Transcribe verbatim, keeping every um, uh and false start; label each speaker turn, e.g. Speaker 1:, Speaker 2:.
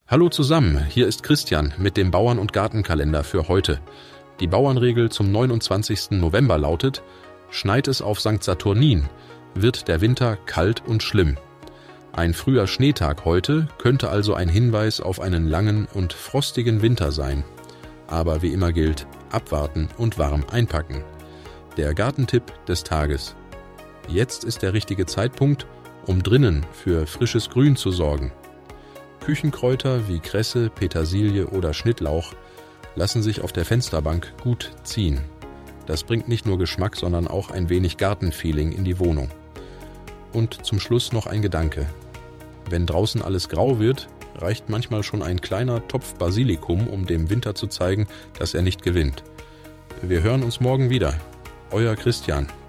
Speaker 1: Hallo zusammen, hier ist Christian mit dem Bauern- und Gartenkalender für heute. Die Bauernregel zum neunundzwanzigsten November lautet: Schneit es auf Sankt Saturnin, wird der Winter kalt und schlimm. Ein früher Schneetag heute könnte also ein Hinweis auf einen langen und frostigen Winter sein. Aber wie immer gilt, abwarten und warm einpacken. Der Gartentipp des Tages: Jetzt ist der richtige Zeitpunkt, um drinnen für frisches Grün zu sorgen. Küchenkräuter wie Kresse, Petersilie oder Schnittlauch lassen sich auf der Fensterbank gut ziehen. Das bringt nicht nur Geschmack, sondern auch ein wenig Gartenfeeling in die Wohnung. Und zum Schluss noch ein Gedanke: Wenn draußen alles grau wird, reicht manchmal schon ein kleiner Topf Basilikum, um dem Winter zu zeigen, dass er nicht gewinnt. Wir hören uns morgen wieder. Euer Christian.